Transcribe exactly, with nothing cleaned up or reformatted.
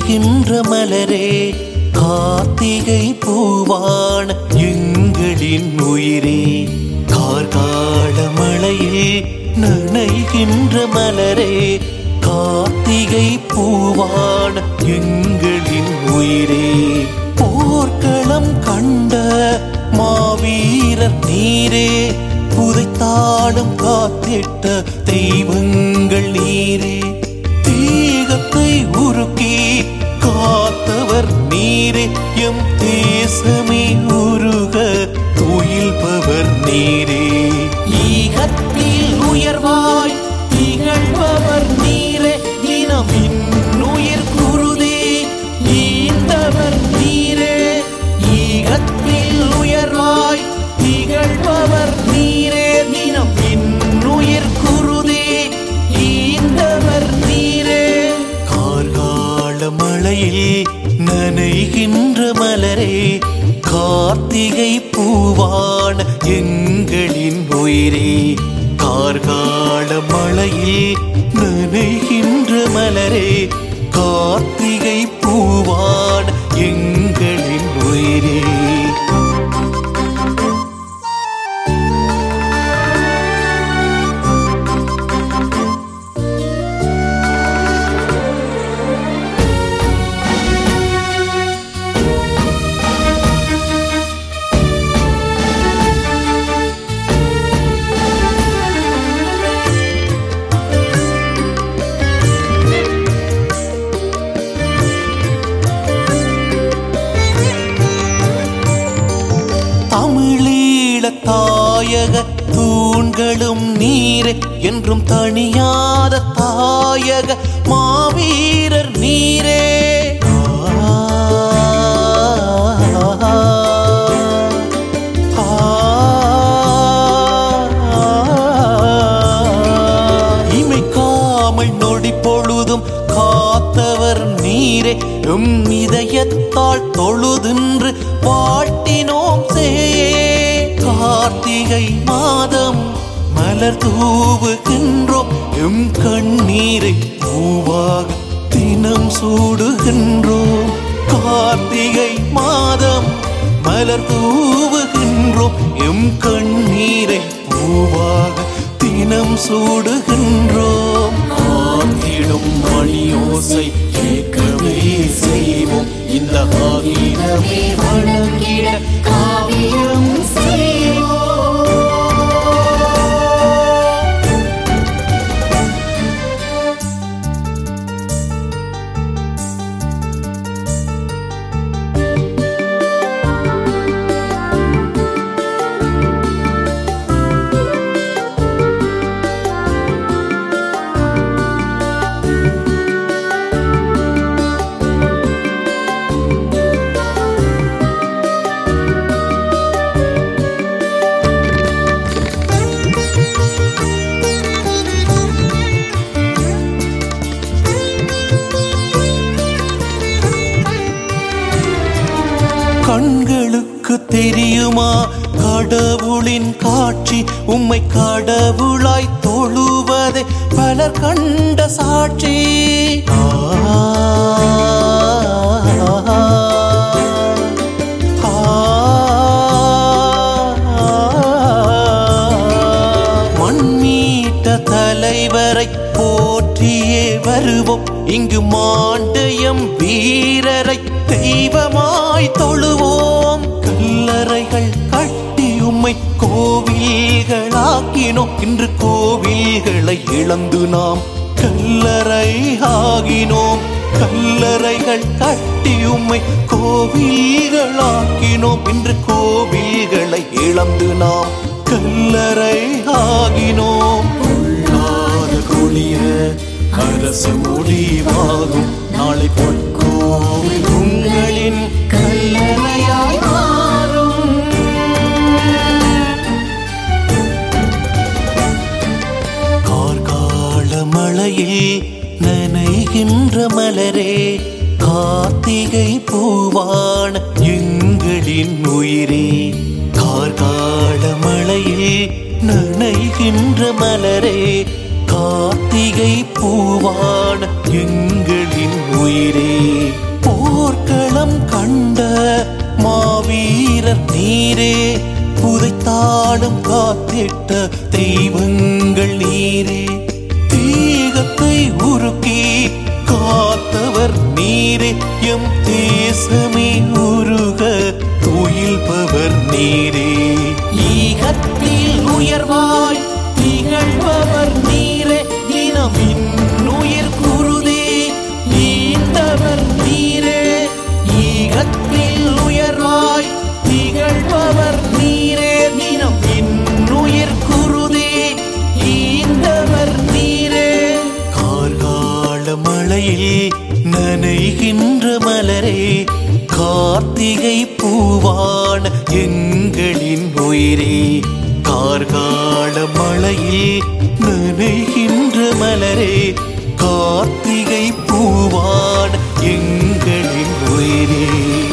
நனைகின்ற மலரே கார்த்திகை பூவான எங்களின் உயிரே கார்கால மழையில் நனைகின்ற மலரே கார்த்திகை பூவான எங்களின் உயிரே போர்க்களம் கண்ட மாவீரர் நீரே புதைத்தாடும் காத்திட்ட தெய்வங்கள் நீரே தீகத்தை உருக்கி காத்தவர் நீரே எம் தேசமே உருக துயில்பவர் நீரே ஈகத்தில் உயர்வாய் திகழ்பவர் நீரே தினம் இன்னுயிர் குருதே ஈந்தவர் நீரே ஈகத்தில் உயர்வாய் திகழ்பவர் நீரே தினம் இன்னுயிர் குருதே ஈந்தவர் நீரே கார்கால மழையில் நனைகின்ற மலரே கார்த்திகை பூவான எங்களின் உயிரே கார்கால மழையில் நனைகின்ற மலரே கார்த்திகை பூவான எங்களின் உயிரே தமிழீழ தாயக தூண்களும் நீரே என்றும் தணியாத தாயக மாவீரர் நீரே இமைக்காமல் நொடி பொழுதும் காத்தவர் நீரே எம் இதயத்தால் தொழுதின்று பாட்டினோம் சே கார்த்திகை மாதம் மலர் தூவுகின்றோம் எம் கண்ணீரை பூவாக தினம் சூடுகின்றோம் கார்த்திகை மாதம் மலர் தூவுகின்றோம் எம் கண்ணீரை பூவாக தினம் சூடுகின்றோம் ஆகிடும் மணியோசை கேட்கவே செய்வோம் இந்த ஆகிடமே வணங்கிட காவியம் செய்வோம் கண்களுக்கு தெரியுமா கடவுளின் காட்சி உம்மை கடவுளாய் தொழுவதே பலர் கண்ட சாட்சி மண்மீட்ட தலைவரை போற்றியே வருவோம் இங்கு மாண்டயம் வீரரை தெய்வமாய் தொழுவோம் கல்லறைகள் கட்டி உம்மை கோவில்களாக்கினோம் இன்று கோவில்களை இழந்து நாம் கல்லறை ஆகினோம் கல்லறைகள் கட்டி உம்மை கோவில்களாக்கினோம் இன்று கோவில்களை இழந்து நாம் கல்லறை ஆகினோம் கொள்ளாத கொடிய அரசு முடிவாகும் நாளை பொற்கோவில் உங்களின் கல்லறையாய் மாறும் கார்கால மழையில் நனைகின்ற மலரே கார்த்திகை பூவான எங்களின் உயிரே கார்கால மழையில் நனைகின்ற மலரே கார்த்திகை பூவான எங்களின் உயிரே காத்தவர் நீரே, புதைத்தாடும் காத்திட்ட தெய்வங்கள் நீரே. தீகத்தை உருக்கி காத்தவர் நீரே, எம் தேசமே உருக துயில்பவர் நீரே. ஈகத்தில் உயர்வாய் திகழ்பவர் நீரே, இனம் இன்னுயிர் குருதே ஈந்தவர் நீரே. ஈகத்தில் உயர்வாய் திகழ்பவர் நீரே, தினம் இன்னுயிர் குருதே ஈந்தவர் நீரே. கார்கால மழையில் நனைகின்ற மலரே, கார்த்திகை பூவான எங்களின் உயிரே. கார்கால மழையில் நனைகின்ற மலரே, கார்த்திகை பூவான எங்களின் உயிரே.